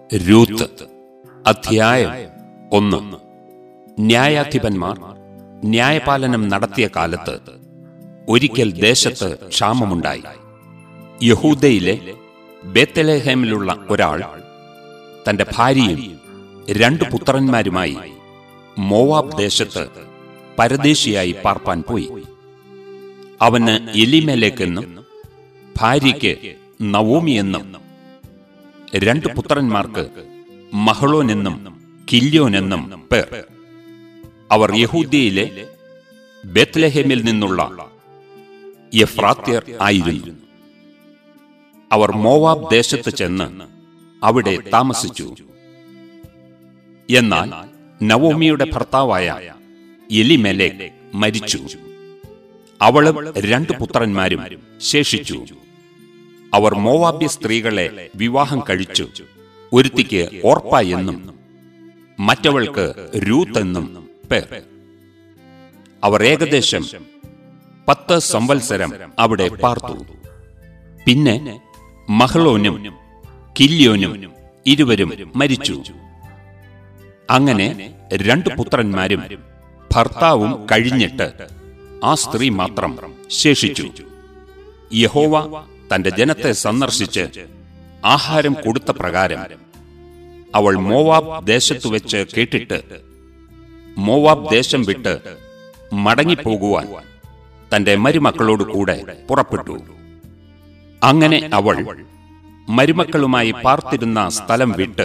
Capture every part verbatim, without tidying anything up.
Ruth അധ്യായം ഒന്ന്. ന്യായാധിപന്മാർ ന്യായപാലനം നടത്തിയ കാലത്ത് ഒരിക്കൽ ദേശത്ത് ക്ഷാമമുണ്ടായി. യഹൂദയിലെ ബേത്ലഹേമിലുള്ള ഒരാൾ തന്റെ ഭാര്യയും രണ്ടു പുത്രന്മാരുമായി മോവാബ് ദേശത്ത് പരദേശിയായി പാർപ്പാൻ പോയി. അവന് എലിമേലെക്ക് എന്നും ഭാര്യയ്ക്ക് നവോമി എന്നും രണ്ടു പുത്രന്മാർക്ക് മഹ്ളോൻ എന്നും കില്യോൻ എന്നും പേർ. അവർ യഹൂദ്യയിലെ ബേത്ലഹേമിൽ നിന്നുള്ള എഫ്രാത്യർ ആയിരുന്നു. അവർ മോവാബ് ദേശത്ത് ചെന്ന് അവിടെ താമസിച്ചു. എന്നാൽ നവോമിയുടെ ഭർത്താവായ എലിമേലെക്ക് മരിച്ചു. അവളും രണ്ടു പുത്രന്മാരും ശേഷിച്ചു. അവർ മോവാബ്യ സ്ത്രീകളെ വിവാഹം കഴിച്ചു. ഒരുത്തിക്ക് ഓർപ്പ എന്നും മറ്റവൾക്ക് രൂത്ത് എന്നും പേർ. അവർ ഏകദേശം പത്ത് സംവത്സരം അവിടെ പാർത്തു. പിന്നെ മഹ്ളോനും കില്യോനും ഇരുവരും മരിച്ചു. അങ്ങനെ രണ്ടു പുത്രന്മാരും ഭർത്താവും കഴിഞ്ഞിട്ട് ആ സ്ത്രീ മാത്രം ശേഷിച്ചു. യഹോവ തന്റെ ജനത്തെ സന്ദർശിച്ച് ആഹാരം കൊടുത്ത പ്രകാരം അവൾ മോവാബ് ദേശത്തു വെച്ച് കേട്ടിട്ട് മോവാബ് ദേശം വിട്ട് മടങ്ങിപ്പോകുവാൻ തന്റെ മരുമക്കളോട് കൂടെ പുറപ്പെട്ടു. അങ്ങനെ അവൾ മരുമക്കളുമായി പാർത്തിരുന്ന സ്ഥലം വിട്ട്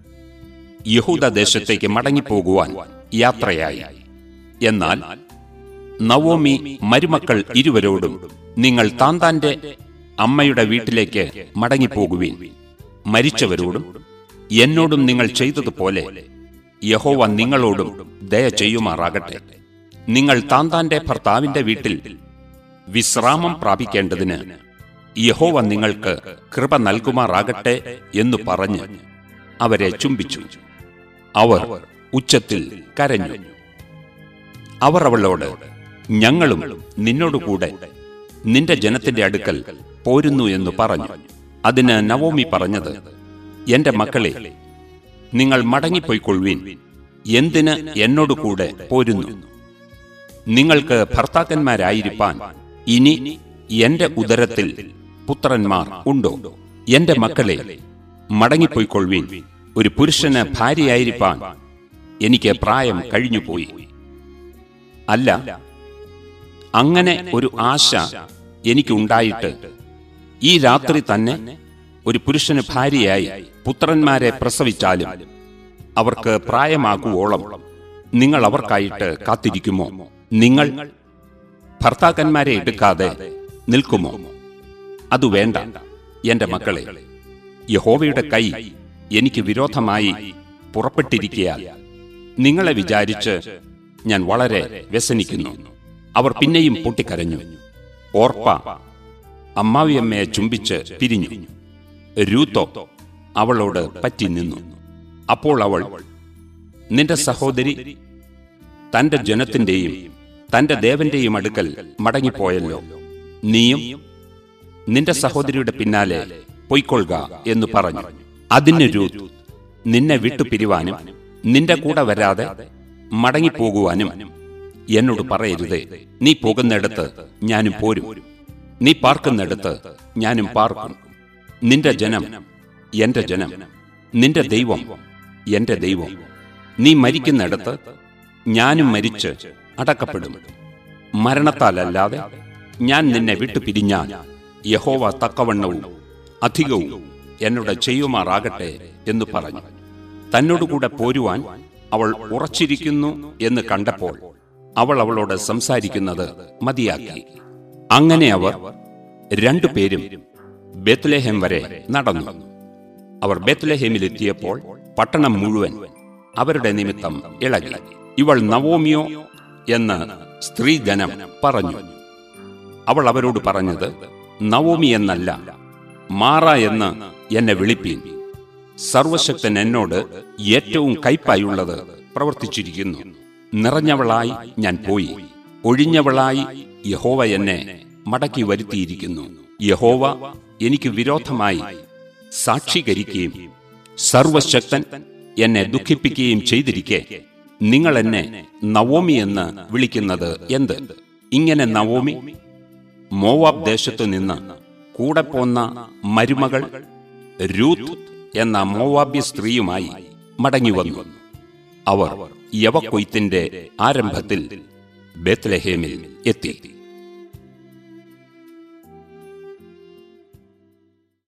യഹൂദ ദേശത്തേക്ക് മടങ്ങിപ്പോകുവാൻ യാത്രയായി. എന്നാൽ നവോമി മരുമക്കൾ ഇരുവരോടും, നിങ്ങൾ താന്താന്റെ അമ്മയുടെ വീട്ടിലേക്ക് മടങ്ങിപ്പോകുവിൻ. മരിച്ചവരോടും എന്നോടും നിങ്ങൾ ചെയ്തതുപോലെ യഹോവ നിങ്ങളോടും ദയ ചെയ്യുമാറാകട്ടെ. നിങ്ങൾ താന്താന്റെ ഭർത്താവിന്റെ വീട്ടിൽ വിശ്രാമം പ്രാപിക്കേണ്ടതിന് യഹോവ നിങ്ങൾക്ക് കൃപ നൽകുമാറാകട്ടെ എന്നു പറഞ്ഞ് അവരെ ചുംബിച്ചു. അവർ ഉച്ചത്തിൽ കരഞ്ഞു. അവർ അവളോട്, ഞങ്ങളും നിന്നോടുകൂടെ നിന്റെ ജനത്തിന്റെ അടുക്കൽ പോരുന്നു എന്ന് പറഞ്ഞു. അതിന് നവോമി പറഞ്ഞത്, എന്റെ മക്കളെ, നിങ്ങൾ മടങ്ങിപ്പോയിക്കൊള്ളുവിൻ. എന്തിന് എന്നോടുകൂടെ പോരുന്നു? നിങ്ങൾക്ക് ഭർത്താക്കന്മാരായിരിക്കാൻ ഇനി എന്റെ ഉദരത്തിൽ പുത്രന്മാർ ഉണ്ടോ? എന്റെ മക്കളെ, മടങ്ങിപ്പോയിക്കൊള്ളുവിൻ. ഒരു പുരുഷന് ഭാര്യയായിരിക്കാൻ എനിക്ക് പ്രായം കഴിഞ്ഞുപോയി. അല്ല, അങ്ങനെ ഒരു ആശ എനിക്കുണ്ടായിട്ട് ഈ രാത്രി തന്നെ ഒരു പുരുഷന് ഭാര്യയായി പുത്രന്മാരെ പ്രസവിച്ചാലും അവർക്ക് പ്രായമാകുവോളം നിങ്ങൾ അവർക്കായിട്ട് കാത്തിരിക്കുമോ? നിങ്ങൾ ഭർത്താക്കന്മാരെ എടുക്കാതെ നിൽക്കുമോ? അതു വേണ്ട എന്റെ മക്കളെ. യഹോവയുടെ കൈ എനിക്ക് വിരോധമായി പുറപ്പെട്ടിരിക്കയാൽ നിങ്ങളെ വിചാരിച്ച് ഞാൻ വളരെ വ്യസനിക്കുന്നു. അവർ പിന്നെയും പൊട്ടിക്കരഞ്ഞു. ഓർപ്പ അമ്മാവിയമ്മയെ ചുംബിച്ച് പിരിഞ്ഞു. രൂത്തോ അവളോട് പറ്റി നിന്നു. അപ്പോൾ അവൾ, നിന്റെ സഹോദരി തന്റെ ജനത്തിന്റെയും തന്റെ ദേവന്റെയും അടുക്കൽ മടങ്ങിപ്പോയല്ലോ. നീയും നിന്റെ സഹോദരിയുടെ പിന്നാലെ പൊയ്ക്കൊള്ളുക എന്ന് പറഞ്ഞു. അതിന് രൂത്ത്, നിന്നെ വിട്ടുപിരിവാനും നിന്റെ കൂടെ വരാതെ മടങ്ങിപ്പോകുവാനും എന്നോട് പറയരുതേ. നീ പോകുന്നിടത്ത് ഞാനും പോരും, നീ പാർക്കുന്നിടത്ത് ഞാനും പാർക്കും. നിന്റെ ജനം എന്റെ ജനം, നിന്റെ ദൈവം എന്റെ ദൈവം. നീ മരിക്കുന്നിടത്ത് ഞാനും മരിച്ച് അടക്കപ്പെടും. മരണത്താലല്ലാതെ ഞാൻ നിന്നെ വിട്ടുപിരിഞ്ഞാൽ യഹോവ തക്കവണ്ണവും അധികവും എന്നോട് ചെയ്യുമാറാകട്ടെ എന്ന് പറഞ്ഞു. തന്നോടുകൂടെ പോരുവാൻ അവൾ ഉറച്ചിരിക്കുന്നു എന്ന് കണ്ടപ്പോൾ അവൾ അവളോട് സംസാരിക്കുന്നത് മതിയാക്കി. അങ്ങനെ അവർ രണ്ടുപേരും ബേത്ലഹേം വരെ നടന്നു. അവർ ബേത്ലഹേമിലെത്തിയപ്പോൾ പട്ടണം മുഴുവൻ അവരുടെ നിമിത്തം ഇളകി. ഇവൾ നവോമിയോ എന്ന് സ്ത്രീജനം പറഞ്ഞു. അവൾ അവരോട് പറഞ്ഞത്, നവോമി എന്നല്ല, മാറ എന്ന് എന്നെ വിളിപ്പീൻ. സർവശക്തൻ എന്നോട് ഏറ്റവും കയ്പായുള്ളത് പ്രവർത്തിച്ചിരിക്കുന്നു. നിറഞ്ഞവളായി ഞാൻ പോയി, ഒഴിഞ്ഞവളായി യഹോവ എന്നെ മടക്കി വരുത്തിയിരിക്കുന്നു. യഹോവ എനിക്ക് വിരോധമായി സാക്ഷീകരിക്കുകയും സർവശക്തൻ എന്നെ ദുഃഖിപ്പിക്കുകയും ചെയ്തിരിക്കെ നിങ്ങൾ എന്നെ നവോമി എന്ന് വിളിക്കുന്നത് എന്ത്? ഇങ്ങനെ നവോമി മോവാബ് ദേശത്തു നിന്ന് കൂടെ പോന്ന മരുമകൾ രൂത്ത് എന്ന മോവാബ്യ സ്ത്രീയുമായി മടങ്ങിവന്നു. അവർ യവക്കൊയ്ത്തിന്റെ ആരംഭത്തിൽ ബേത്ലഹേമിൽ എത്തി.